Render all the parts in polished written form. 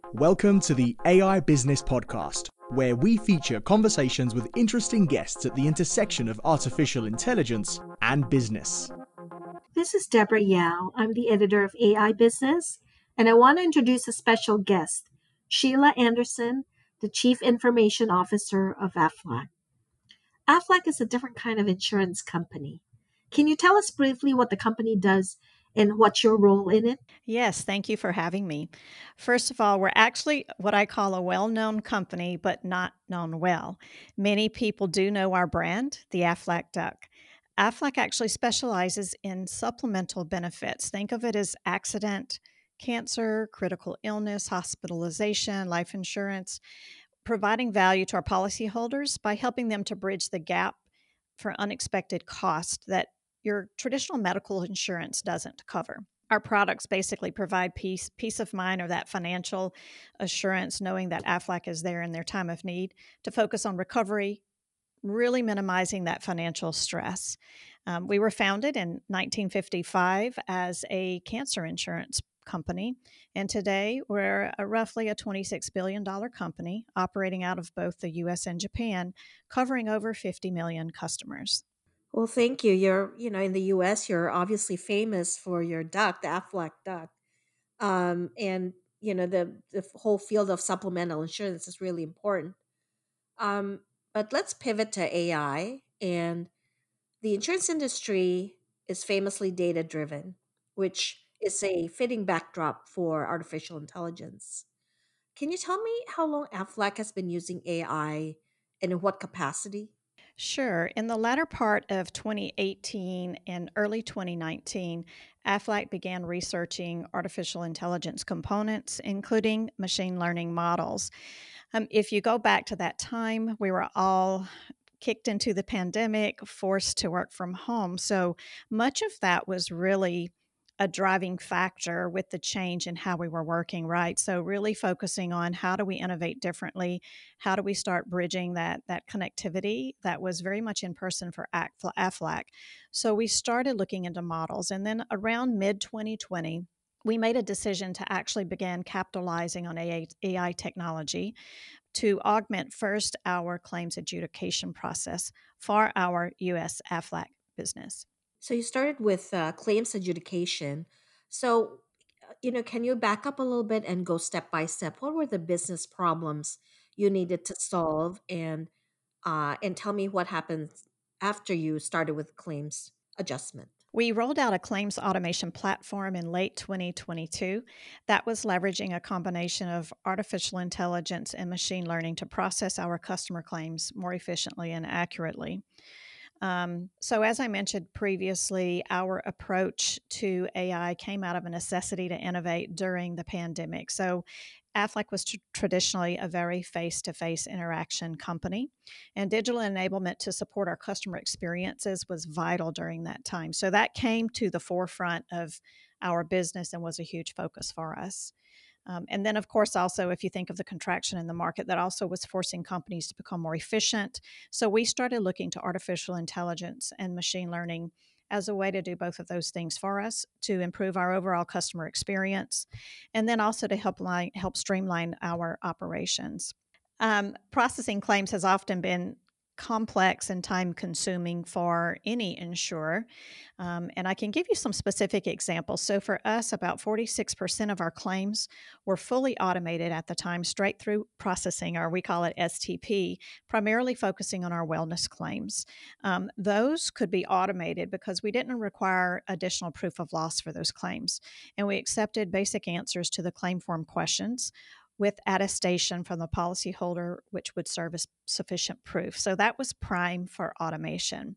Welcome to the AI Business Podcast, where we feature conversations with interesting guests at the intersection of artificial intelligence and business. This is Deborah Yao. I'm the editor of AI Business, and I want to introduce a special guest, Sheila Anderson, the Chief Information Officer of Aflac. Aflac is a different kind of insurance company. Can you tell us briefly what the company does and what's your role in it? Yes, thank you for having me. First of all, we're actually what I call a well known company, but not known well. Many people do know our brand, the Aflac Duck. Aflac actually specializes in supplemental benefits. Think of it as accident, cancer, critical illness, hospitalization, life insurance, providing value to our policyholders by helping them to bridge the gap for unexpected costs that your traditional medical insurance doesn't cover. Our products basically provide peace of mind or that financial assurance, knowing that Aflac is there in their time of need to focus on recovery, really minimizing that financial stress. We were founded in 1955 as a cancer insurance company, and today we're roughly a $26 billion company operating out of both the US and Japan, covering over 50 million customers. Well, thank you. In the US, you're obviously famous for your duck, the Aflac duck. And the whole field of supplemental insurance is really important. Um, but let's pivot to AI. And the insurance industry is famously data driven, which is a fitting backdrop for artificial intelligence. Can you tell me how long Aflac has been using AI and in what capacity? Sure. In the latter part of 2018 and early 2019, AFLAC began researching artificial intelligence components, including machine learning models. If you go back to that time, we were all kicked into the pandemic, forced to work from home. So much of that was really a driving factor with the change in how we were working, right? So really focusing on how do we innovate differently? How do we start bridging that connectivity that was very much in person for AFLAC? So we started looking into models. And then around mid 2020, we made a decision to actually begin capitalizing on AI technology to augment first our claims adjudication process for our US AFLAC business. So you started with claims adjudication. So, can you back up a little bit and go step by step? What were the business problems you needed to solve, and tell me what happened after you started with claims adjustment? We rolled out a claims automation platform in late 2022 that was leveraging a combination of artificial intelligence and machine learning to process our customer claims more efficiently and accurately. So, as I mentioned previously, our approach to AI came out of a necessity to innovate during the pandemic. So, Aflac was traditionally a very face to face interaction company, and digital enablement to support our customer experiences was vital during that time. So, that came to the forefront of our business and was a huge focus for us. And then, of course, also, if you think of the contraction in the market, that also was forcing companies to become more efficient. So we started looking to artificial intelligence and machine learning as a way to do both of those things for us to improve our overall customer experience, and then also to help streamline our operations. Processing claims has often been complex and time consuming for any insurer. And I can give you some specific examples. So, for us, about 46% of our claims were fully automated at the time, straight through processing, or we call it STP, primarily focusing on our wellness claims. Those could be automated because we didn't require additional proof of loss for those claims. And we accepted basic answers to the claim form questions with attestation from the policyholder, which would serve as sufficient proof. So that was prime for automation.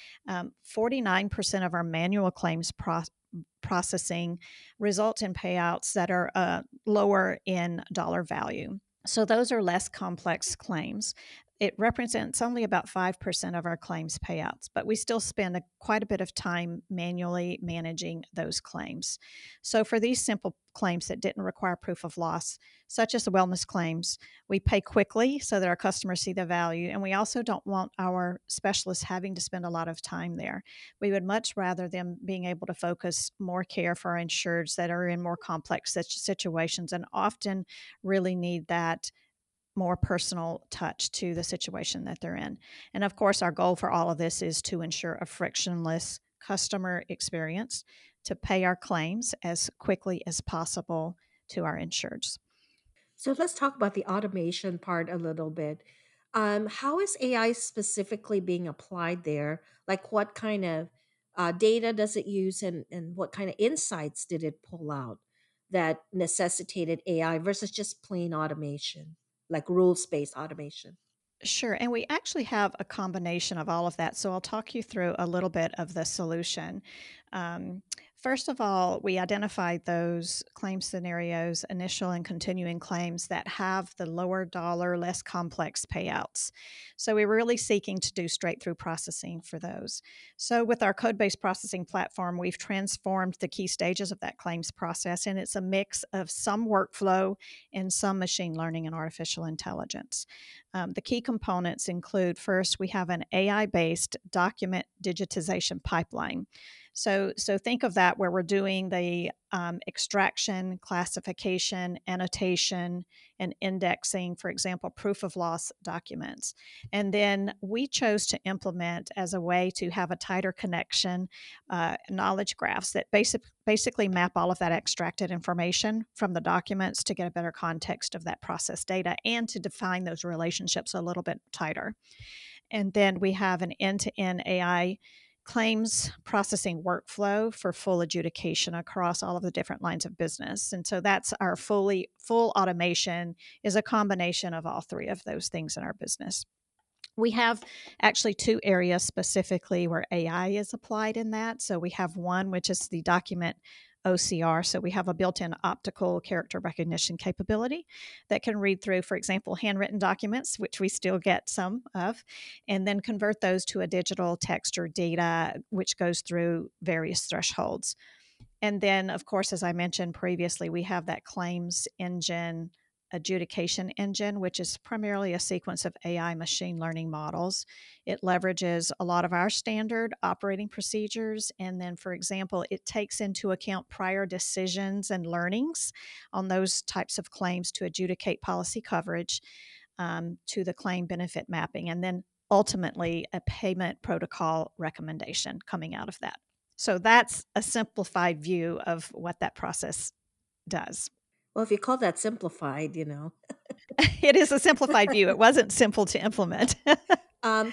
49% of our manual claims processing result in payouts that are lower in dollar value. So those are less complex claims. it represents only about 5% of our claims payouts, but we still spend quite a bit of time manually managing those claims. So, for these simple claims that didn't require proof of loss, such as the wellness claims, we pay quickly so that our customers see the value. And we also don't want our specialists having to spend a lot of time there. We would much rather them being able to focus more care for our insureds that are in more complex situations and often really need that more personal touch to the situation that they're in. And of course, our goal for all of this is to ensure a frictionless customer experience to pay our claims as quickly as possible to our insureds. So let's talk about the automation part a little bit. How is AI specifically being applied there? Like, what kind of data does it use, and what kind of insights did it pull out that necessitated AI versus just plain automation, like rules based automation? Sure. And we actually have a combination of all of that. So I'll talk you through a little bit of the solution. Um, First of all, we identified those claim scenarios, initial and continuing claims that have the lower dollar, less complex payouts. So we were really seeking to do straight through processing for those. So with our code based processing platform, we've transformed the key stages of that claims process, and it's a mix of some workflow and some machine learning and artificial intelligence. The key components include first, we have an AI based document digitization pipeline. So think of that where we're doing the extraction, classification, annotation, and indexing, for example, proof of loss documents. And then we chose to implement as a way to have a tighter connection knowledge graphs that basically map all of that extracted information from the documents to get a better context of that process data and to define those relationships a little bit tighter. And then we have an end to end AI claims processing workflow for full adjudication across all of the different lines of business. And so that's our full automation is a combination of all three of those things in our business. We have actually two areas specifically where AI is applied in that. So we have one, which is the document OCR. So we have a built in optical character recognition capability that can read through, for example, handwritten documents, which we still get some of, and then convert those to a digital text or data, which goes through various thresholds. And then, of course, as I mentioned previously, we have that claims engine adjudication engine, which is primarily a sequence of AI machine learning models. It leverages a lot of our standard operating procedures. And then, for example, it takes into account prior decisions and learnings on those types of claims to adjudicate policy coverage to the claim benefit mapping. And then ultimately, a payment protocol recommendation coming out of that. So that's a simplified view of what that process does. Well, if you call that simplified, you know. It is a simplified view. It wasn't simple to implement. Um,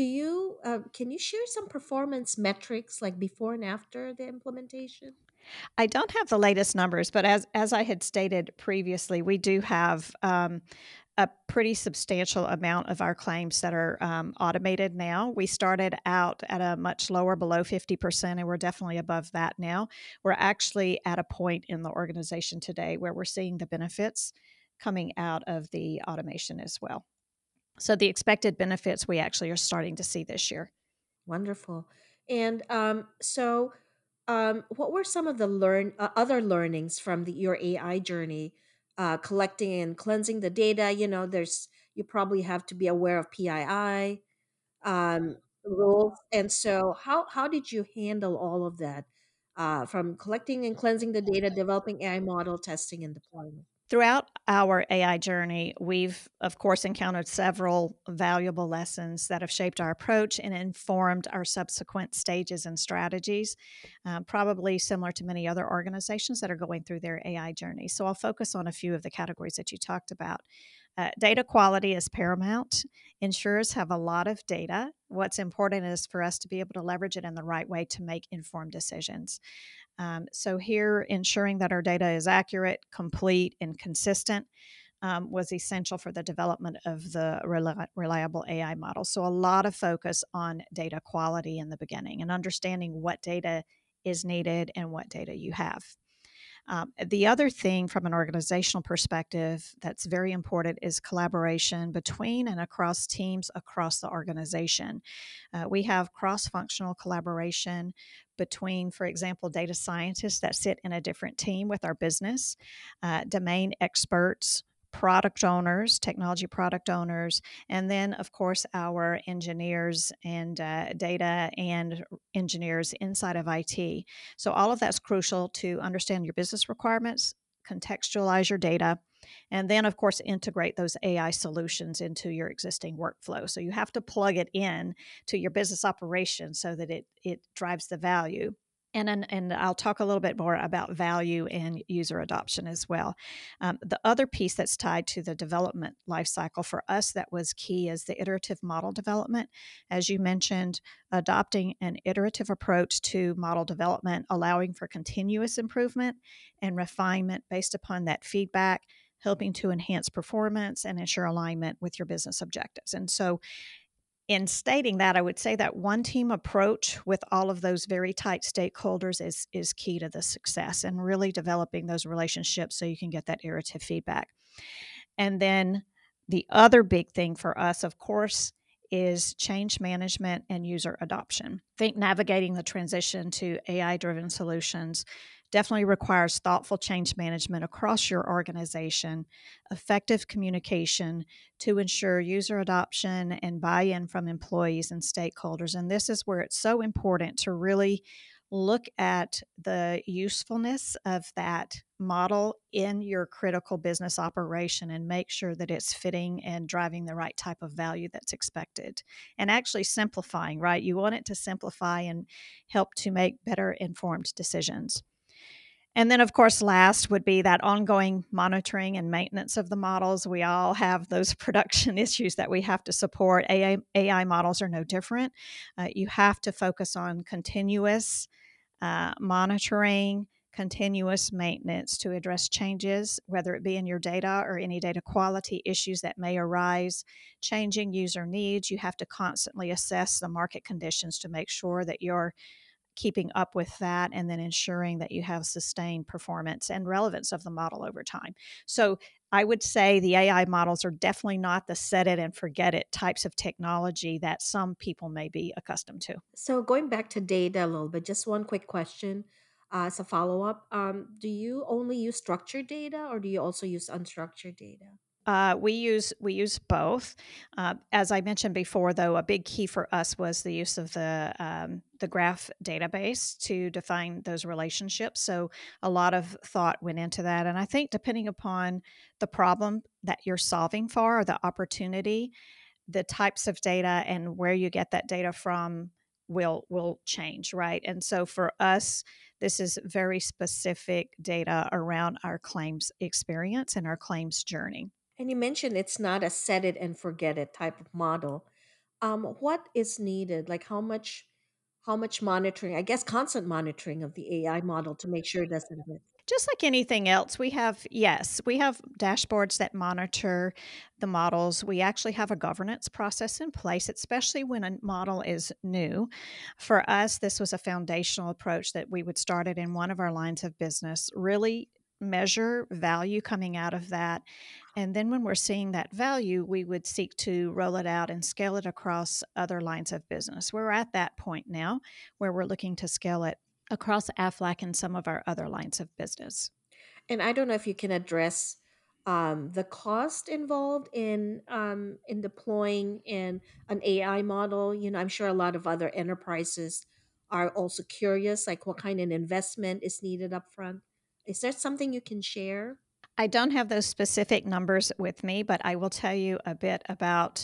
can you share some performance metrics like before and after the implementation? I don't have the latest numbers, but as I had stated previously, we do have a pretty substantial amount of our claims that are automated now. We started out at a much lower, below 50%, and we're definitely above that now. We're actually at a point in the organization today where we're seeing the benefits coming out of the automation as well. So the expected benefits we actually are starting to see this year. Wonderful. And what were some of the other learnings from your AI journey, collecting and cleansing the data? You know, you probably have to be aware of PII rules, and so how did you handle all of that, from collecting and cleansing the data, developing AI model, testing, and deployment? Throughout our AI journey, we've, of course, encountered several valuable lessons that have shaped our approach and informed our subsequent stages and strategies, probably similar to many other organizations that are going through their AI journey. So I'll focus on a few of the categories that you talked about. Data quality is paramount. Insurers have a lot of data. What's important is for us to be able to leverage it in the right way to make informed decisions. So here, ensuring that our data is accurate, complete, and consistent was essential for the development of the reliable AI model. So a lot of focus on data quality in the beginning and understanding what data is needed and what data you have. The other thing from an organizational perspective that's very important is collaboration between and across teams across the organization. We have cross functional collaboration between, for example, data scientists that sit in a different team with our business, domain experts, product owners, technology product owners, and then, of course, our engineers and data and engineers inside of IT. So, all of that's crucial to understand your business requirements, contextualize your data, and then, of course, integrate those AI solutions into your existing workflow. So, you have to plug it in to your business operation so that it drives the value. And I'll talk a little bit more about value and user adoption as well. The other piece that's tied to the development lifecycle for us that was key is the iterative model development. As you mentioned, adopting an iterative approach to model development, allowing for continuous improvement and refinement based upon that feedback, helping to enhance performance and ensure alignment with your business objectives. And so, in stating that, I would say that one team approach with all of those very tight stakeholders is key to the success and really developing those relationships so you can get that iterative feedback. And then the other big thing for us, of course, is change management and user adoption. I think navigating the transition to AI driven solutions definitely requires thoughtful change management across your organization, effective communication to ensure user adoption and buy in from employees and stakeholders. And this is where it's so important to really look at the usefulness of that model in your critical business operation and make sure that it's fitting and driving the right type of value that's expected. And actually simplifying, right? You want it to simplify and help to make better informed decisions. And then, of course, last would be that ongoing monitoring and maintenance of the models. We all have those production issues that we have to support. AI models are no different. You have to focus on continuous monitoring, continuous maintenance to address changes, whether it be in your data or any data quality issues that may arise, changing user needs. You have to constantly assess the market conditions to make sure that you're keeping up with that and then ensuring that you have sustained performance and relevance of the model over time. So I would say the AI models are definitely not the set it and forget it types of technology that some people may be accustomed to. So going back to data a little bit, just one quick question as a follow up. Do you only use structured data or do you also use unstructured data? We use both. As I mentioned before, though, a big key for us was the use of the graph database to define those relationships. So a lot of thought went into that, and I think depending upon the problem that you're solving for or the opportunity, the types of data and where you get that data from will change, right? And so for us, this is very specific data around our claims experience and our claims journey. And you mentioned it's not a set it and forget it type of model. What is needed? Like how much monitoring? I guess constant monitoring of the AI model to make sure it doesn't miss. Just like anything else, we have dashboards that monitor the models. We actually have a governance process in place, especially when a model is new. For us, this was a foundational approach that we would start it in one of our lines of business, really measure value coming out of that. And then when we're seeing that value, we would seek to roll it out and scale it across other lines of business. We're at that point now where we're looking to scale it across Aflac and some of our other lines of business. And I don't know if you can address the cost involved in deploying an AI model. I'm sure a lot of other enterprises are also curious, like what kind of investment is needed up front. Is there something you can share? I don't have those specific numbers with me, but I will tell you a bit about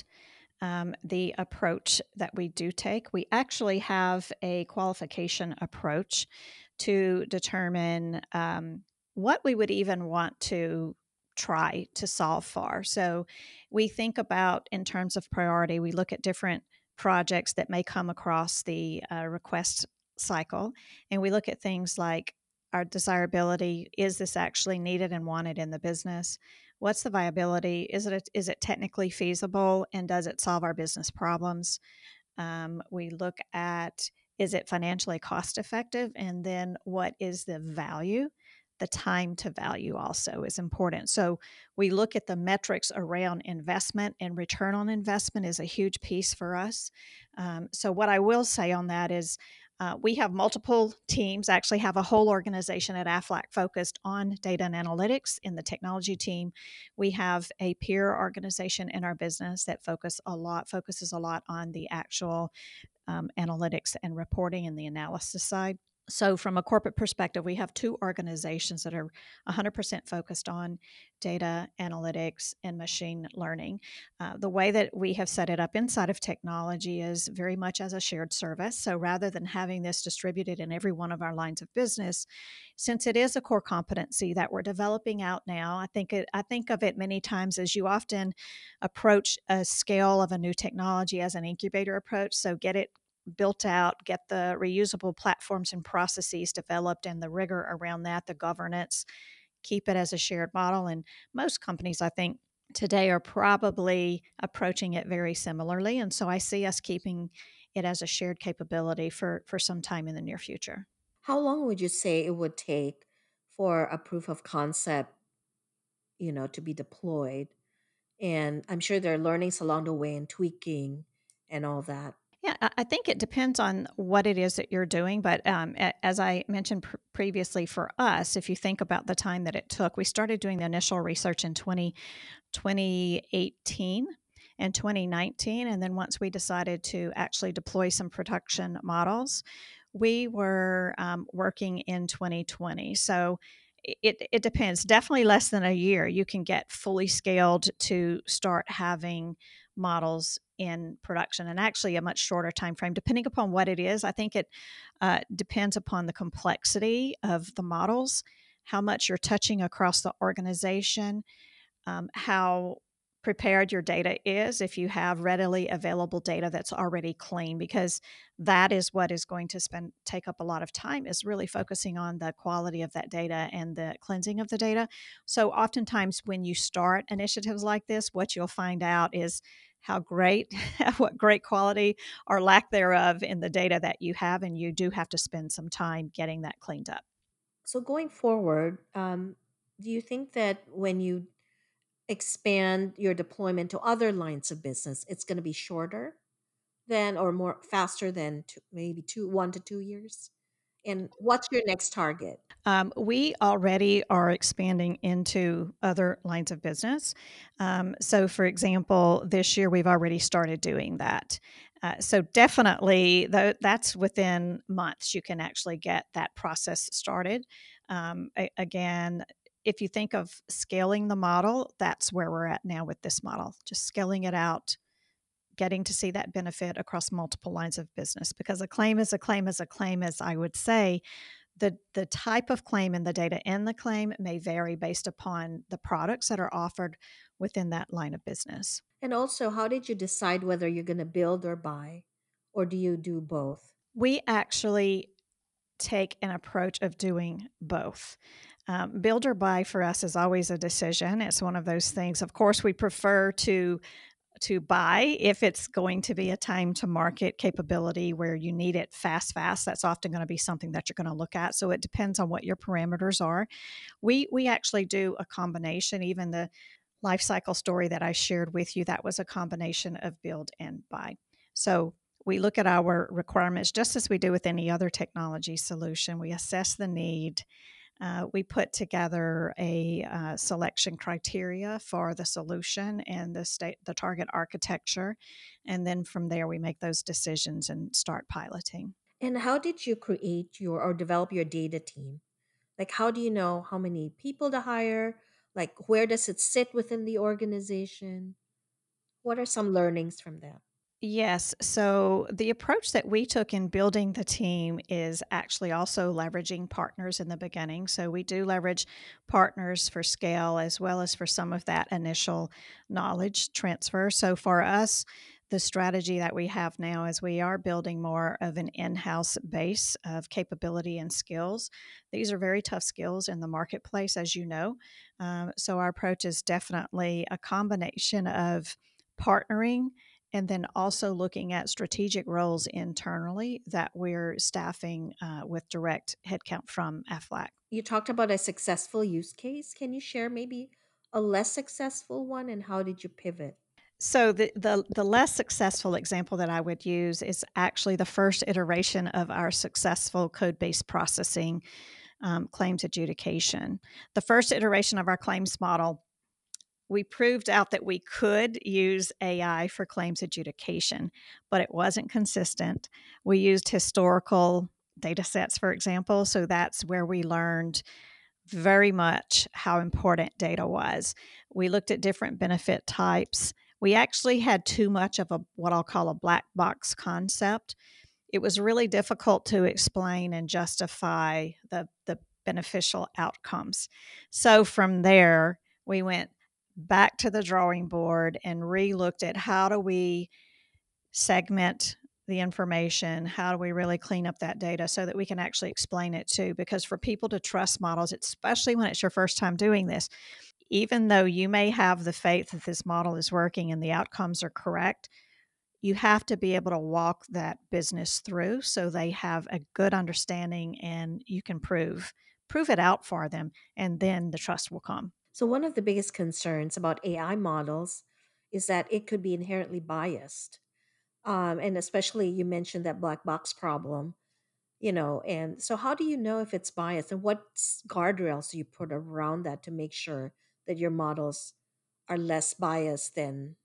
the approach that we do take. We actually have a qualification approach to determine what we would even want to try to solve for. So we think about in terms of priority, we look at different projects that may come across the request cycle, and we look at things like our desirability. Is this actually needed and wanted in the business? What's the viability? Is it technically feasible, and does it solve our business problems? We look at, is it financially cost effective, and then what is the value the time to value also is important. So we look at the metrics around investment, and return on investment is a huge piece for us. So what I will say on that is we have multiple teams, actually have a whole organization at Aflac focused on data and analytics in the technology team. We have a peer organization in our business that focuses a lot on the actual analytics and reporting and the analysis side. So, from a corporate perspective, we have two organizations that are 100% focused on data analytics and machine learning. The way that we have set it up inside of technology is very much as a shared service. So, rather than having this distributed in every one of our lines of business, since it is a core competency that we're developing out now, I think of it many times as you often approach a scale of a new technology as an incubator approach. So, get it built out, get the reusable platforms and processes developed, and the rigor around that, the governance, keep it as a shared model. And most companies, I think, today are probably approaching it very similarly. And so I see us keeping it as a shared capability for some time in the near future. How long would you say it would take for a proof of concept, to be deployed? And I'm sure there are learnings along the way and tweaking and all that. Yeah, I think it depends on what it is that you're doing. But as I mentioned previously, for us, if you think about the time that it took, we started doing the initial research in 2018 and 2019. And then once we decided to actually deploy some production models, we were working in 2020. So it depends. Definitely less than a year, you can get fully scaled to start having models in production, and actually a much shorter time frame depending upon what it is. I think it depends upon the complexity of the models, how much you're touching across the organization, how prepared your data is, if you have readily available data that's already clean, because that is what is going to take up a lot of time, is really focusing on the quality of that data and the cleansing of the data. So oftentimes when you start initiatives like this, what you'll find out is how great what great quality or lack thereof in the data that you have, and you do have to spend some time getting that cleaned up. So going forward, do you think that when you expand your deployment to other lines of business, it's going to be shorter than or more faster than maybe 1 to 2 years? And what's your next target? We already are expanding into other lines of business. So, for example, this year we've already started doing that. So, definitely, that's within months you can actually get that process started. Again, if you think of scaling the model, that's where we're at now with this model, just scaling it out, getting to see that benefit across multiple lines of business, because a claim is a claim is a claim, as I would say. The type of claim and the data in the claim may vary based upon the products that are offered within that line of business. And also, how did you decide whether you're going to build or buy? Or do you do both? We actually take an approach of doing both. Build or buy for us is always a decision. It's one of those things. Of course, we prefer to buy if it's going to be a time to market capability where you need it fast. That's often going to be something that you're going to look at. So it depends on what your parameters are. We actually do a combination. Even the life cycle story that I shared with you, that was a combination of build and buy. So we look at our requirements just as we do with any other technology solution. We assess the need. We put together a selection criteria for the solution and the target architecture, and then from there we make those decisions and start piloting. And how did you create your or develop your data team? Like, how do you know how many people to hire? Like, where does it sit within the organization? What are some learnings from that? Yes. So the approach that we took in building the team is actually also leveraging partners in the beginning. So we do leverage partners for scale as well as for some of that initial knowledge transfer. So for us, the strategy that we have now is we are building more of an in house base of capability and skills. These are very tough skills in the marketplace, as you know. So our approach is definitely a combination of partnering and then also looking at strategic roles internally that we're staffing with direct headcount from AFLAC. You talked about a successful use case. Can you share maybe a less successful one and how did you pivot? So the less successful example that I would use is actually the first iteration of our successful code-based processing claims adjudication. The first iteration of our claims model, we proved out that we could use AI for claims adjudication, but it wasn't consistent. We used historical data sets, for example. So that's where we learned very much how important data was. We looked at different benefit types. We actually had too much of a what I'll call a black box concept. It was really difficult to explain and justify the beneficial outcomes. So from there, we went back to the drawing board and re-looked at how do we segment the information, how do we really clean up that data so that we can actually explain it too, because for people to trust models, especially when it's your first time doing this, even though you may have the faith that this model is working and the outcomes are correct, you have to be able to walk that business through so they have a good understanding and you can prove it out for them, and then the trust will come. So, one of the biggest concerns about AI models is that it could be inherently biased. And especially you mentioned that black box problem, and so how do you know if it's biased and what guardrails do you put around that to make sure that your models are less biased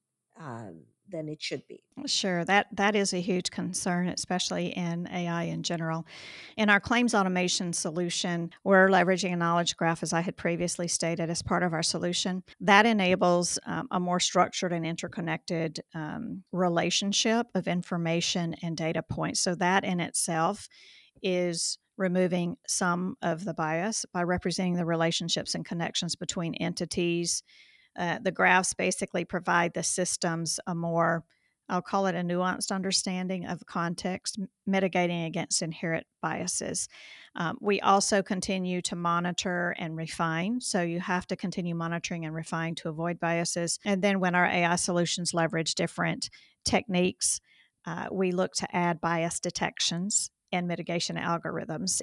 than it should be? Sure, that is a huge concern, especially in AI in general. In our claims automation solution, we're leveraging a knowledge graph, as I had previously stated, as part of our solution. That enables a more structured and interconnected relationship of information and data points. So that in itself is removing some of the bias by representing the relationships and connections between entities. The graphs basically provide the systems a more, I'll call it a nuanced understanding of context, mitigating against inherent biases. We also continue to monitor and refine. So you have to continue monitoring and refine to avoid biases. And then when our AI solutions leverage different techniques, we look to add bias detections and mitigation algorithms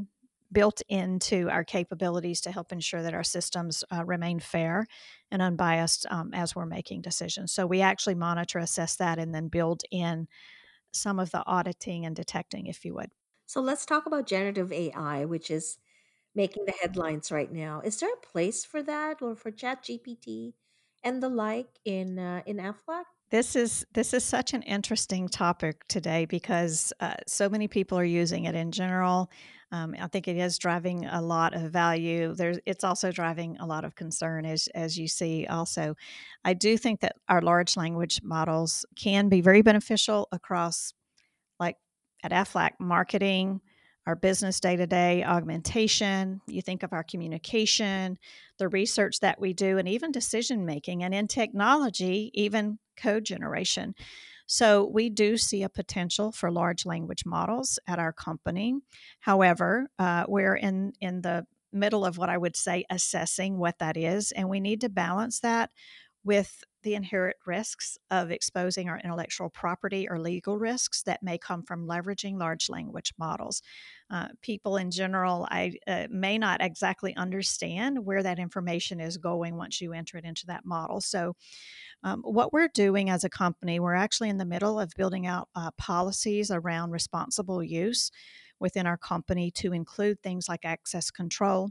built into our capabilities to help ensure that our systems remain fair and unbiased as we're making decisions. So we actually monitor, assess that, and then build in some of the auditing and detecting, if you would. So let's talk about generative AI, which is making the headlines right now. Is there a place for that or for Chat GPT and the like in AFLAC? This is such an interesting topic today because so many people are using it in general. I think it is driving a lot of value. It's also driving a lot of concern, as you see. Also, I do think that our large language models can be very beneficial across, like at AFLAC, marketing, our business day to day augmentation. You think of our communication, the research that we do, and even decision making, and in technology, even code generation. So we do see a potential for large language models at our company. However, we're in the middle of what I would say assessing what that is, and we need to balance that with the inherent risks of exposing our intellectual property or legal risks that may come from leveraging large language models. People in general may not exactly understand where that information is going once you enter it into that model. So, what we're doing as a company, we're actually in the middle of building out policies around responsible use within our company to include things like access control,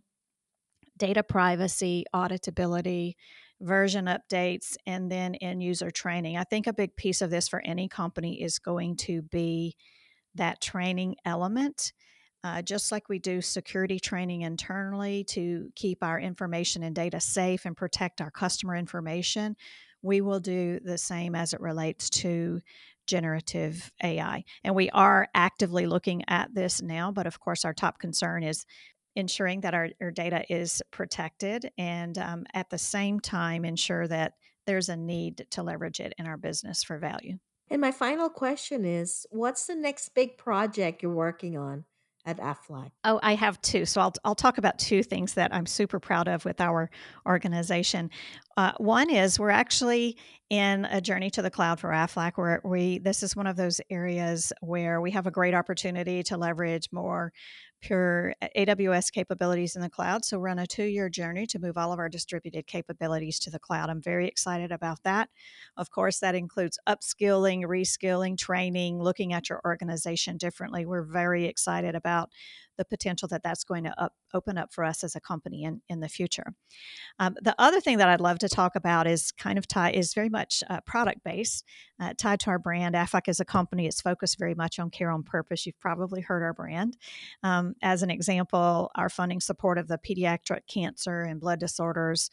data privacy, auditability, version updates, and then end user training. I think a big piece of this for any company is going to be that training element. Just like we do security training internally to keep our information and data safe and protect our customer information, we will do the same as it relates to generative AI. And we are actively looking at this now, but of course, our top concern is ensuring that our data is protected and at the same time ensure that there's a need to leverage it in our business for value. And my final question is, what's the next big project you're working on at AFLAC? Oh, I have two. So I'll talk about two things that I'm super proud of with our organization. One is we're actually in a journey to the cloud for Aflac, where this is one of those areas where we have a great opportunity to leverage more pure AWS capabilities in the cloud. So we're on a 2-year journey to move all of our distributed capabilities to the cloud. I'm very excited about that. Of course, that includes upskilling, reskilling, training, looking at your organization differently. We're very excited about the potential that that's going to open up for us as a company in the future. The other thing that I'd love to talk about is is very much product based, tied to our brand. Aflac as a company is focused very much on care on purpose. You've probably heard our brand. As an example, our funding support of the pediatric cancer and blood disorders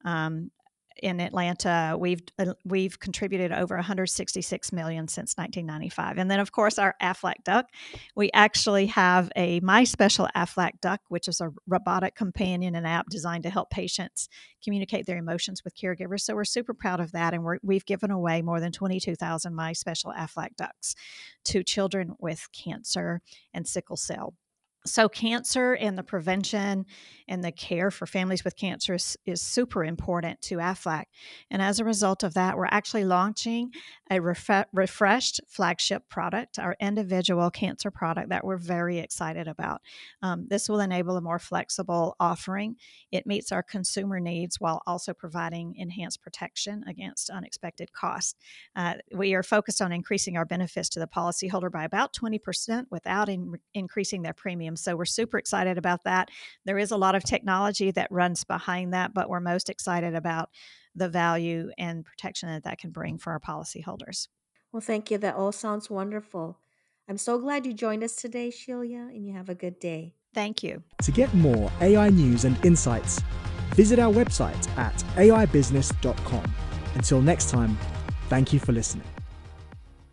in Atlanta, we've contributed over $166 million since 1995. And then, of course, our Aflac Duck. We actually have a My Special Aflac Duck, which is a robotic companion and app designed to help patients communicate their emotions with caregivers. So we're super proud of that, and we've given away more than 22,000 My Special Aflac Ducks to children with cancer and sickle cell. So cancer and the prevention and the care for families with cancer is super important to Aflac. And as a result of that, we're actually launching a refreshed flagship product, our individual cancer product that we're very excited about. This will enable a more flexible offering. It meets our consumer needs while also providing enhanced protection against unexpected costs. We are focused on increasing our benefits to the policyholder by about 20% without increasing their premiums. So we're super excited about that. There is a lot of technology that runs behind that, but we're most excited about the value and protection that can bring for our policyholders. Well, thank you. That all sounds wonderful. I'm so glad you joined us today, Shelia, and you have a good day. Thank you. To get more AI news and insights, visit our website at aibusiness.com. Until next time, thank you for listening.